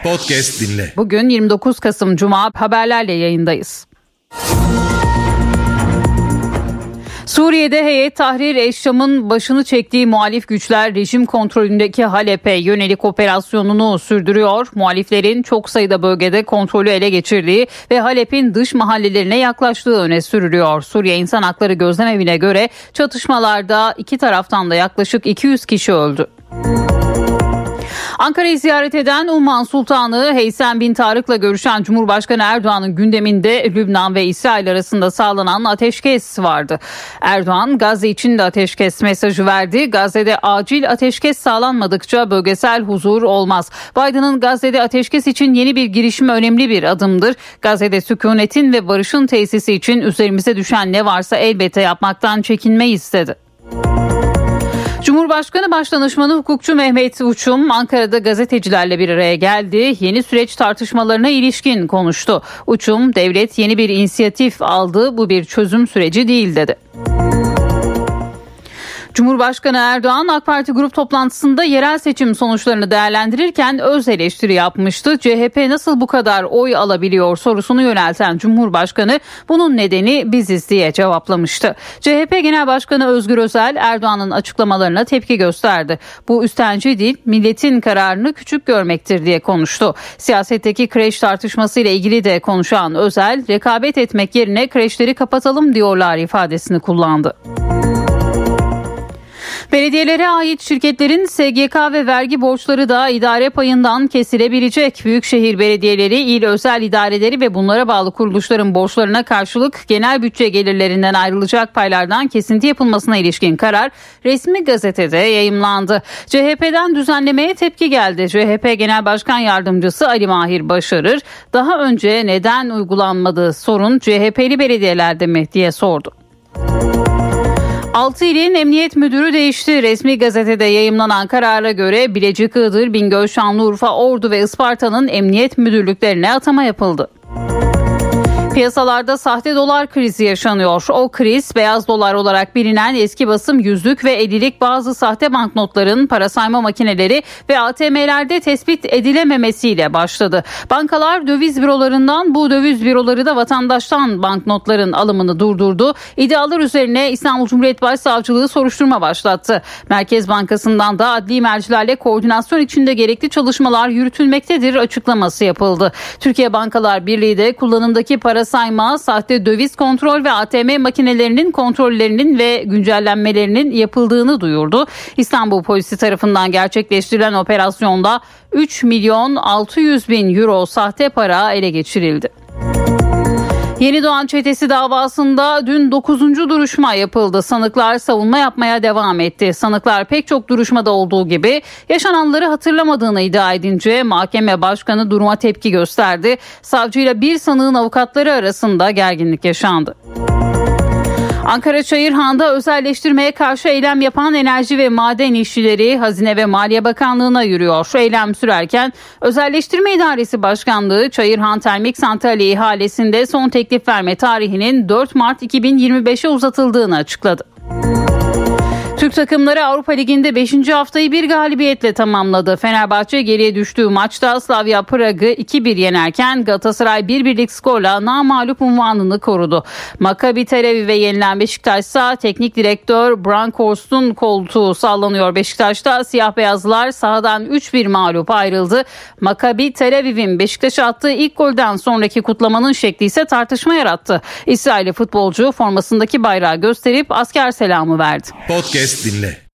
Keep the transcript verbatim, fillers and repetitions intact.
Podcast dinle. Bugün yirmi dokuz Kasım Cuma, haberlerle yayındayız. Suriye'de Heyet Tahrir Eşşam'ın başını çektiği muhalif güçler rejim kontrolündeki Halep'e yönelik operasyonunu sürdürüyor. Muhaliflerin çok sayıda bölgede kontrolü ele geçirdiği ve Halep'in dış mahallelerine yaklaştığı öne sürülüyor. Suriye İnsan Hakları Gözlemevi'ne göre çatışmalarda iki taraftan da yaklaşık iki yüz kişi öldü. Ankara'yı ziyaret eden Umman Sultanı Heysem bin Tarık'la görüşen Cumhurbaşkanı Erdoğan'ın gündeminde Lübnan ve İsrail arasında sağlanan ateşkes vardı. Erdoğan Gazze için de ateşkes mesajı verdi. Gazze'de acil ateşkes sağlanmadıkça bölgesel huzur olmaz. Biden'ın Gazze'de ateşkes için yeni bir girişimi önemli bir adımdır. Gazze'de sükunetin ve barışın tesisi için üzerimize düşen ne varsa elbette yapmaktan çekinmeyiz dedi. Cumhurbaşkanı Başdanışmanı hukukçu Mehmet Uçum Ankara'da gazetecilerle bir araya geldi. Yeni süreç tartışmalarına ilişkin konuştu. Uçum, devlet yeni bir inisiyatif aldı, bu bir çözüm süreci değil dedi. Cumhurbaşkanı Erdoğan AK Parti grup toplantısında yerel seçim sonuçlarını değerlendirirken öz eleştiri yapmıştı. C H P nasıl bu kadar oy alabiliyor sorusunu yönelten Cumhurbaşkanı bunun nedeni biziz diye cevaplamıştı. C H P Genel Başkanı Özgür Özel Erdoğan'ın açıklamalarına tepki gösterdi. Bu üstenci değil, milletin kararını küçük görmektir diye konuştu. Siyasetteki kreş tartışmasıyla ilgili de konuşan Özel, rekabet etmek yerine kreşleri kapatalım diyorlar ifadesini kullandı. Belediyelere ait şirketlerin S G K ve vergi borçları da idare payından kesilebilecek. Büyükşehir belediyeleri, il özel idareleri ve bunlara bağlı kuruluşların borçlarına karşılık genel bütçe gelirlerinden ayrılacak paylardan kesinti yapılmasına ilişkin karar resmi gazetede yayımlandı. C H P'den düzenlemeye tepki geldi. C H P Genel Başkan Yardımcısı Ali Mahir Başarır, daha önce neden uygulanmadığı sorun C H P'li belediyelerde mi diye sordu. Altı ilin emniyet müdürü değişti. Resmi gazetede yayımlanan karara göre Bilecik, Iğdır, Bingöl, Şanlıurfa, Ordu ve Isparta'nın emniyet müdürlüklerine atama yapıldı. Piyasalarda sahte dolar krizi yaşanıyor. O kriz beyaz dolar olarak bilinen eski basım yüzlük ve ellilik bazı sahte banknotların para sayma makineleri ve A T M'lerde tespit edilememesiyle başladı. Bankalar döviz bürolarından, bu döviz büroları da vatandaştan banknotların alımını durdurdu. İddialar üzerine İstanbul Cumhuriyet Başsavcılığı soruşturma başlattı. Merkez Bankası'ndan da adli mercilerle koordinasyon içinde gerekli çalışmalar yürütülmektedir açıklaması yapıldı. Türkiye Bankalar Birliği de kullanımdaki para sayma, sahte döviz kontrol ve A T M makinelerinin kontrollerinin ve güncellenmelerinin yapıldığını duyurdu. İstanbul Polisi tarafından gerçekleştirilen operasyonda üç milyon altı yüz bin euro sahte para ele geçirildi. Yenidoğan çetesi davasında dün dokuzuncu duruşma yapıldı. Sanıklar savunma yapmaya devam etti. Sanıklar pek çok duruşmada olduğu gibi yaşananları hatırlamadığını iddia edince mahkeme başkanı duruma tepki gösterdi. Savcıyla bir sanığın avukatları arasında gerginlik yaşandı. Ankara Çayırhan'da özelleştirmeye karşı eylem yapan enerji ve maden işçileri Hazine ve Maliye Bakanlığı'na yürüyor. Şu eylem sürerken Özelleştirme İdaresi Başkanlığı Çayırhan Termik Santrali ihalesinde son teklif verme tarihinin dört Mart iki bin yirmi beşe uzatıldığını açıkladı. Türk takımları Avrupa Ligi'nde beşinci haftayı bir galibiyetle tamamladı. Fenerbahçe geriye düştüğü maçta Slavia Prag'ı iki bir yenerken Galatasaray bir birlik skorla namağlup unvanını korudu. Maccabi Tel Aviv'e yenilen Beşiktaş ise teknik direktör Brankhorst'un koltuğu sallanıyor. Beşiktaş'ta siyah beyazlılar sahadan üç bir mağlup ayrıldı. Maccabi Tel Aviv'in Beşiktaş'a attığı ilk golden sonraki kutlamanın şekli ise tartışma yarattı. İsrailli futbolcu formasındaki bayrağı gösterip asker selamı verdi. Podcast dinle.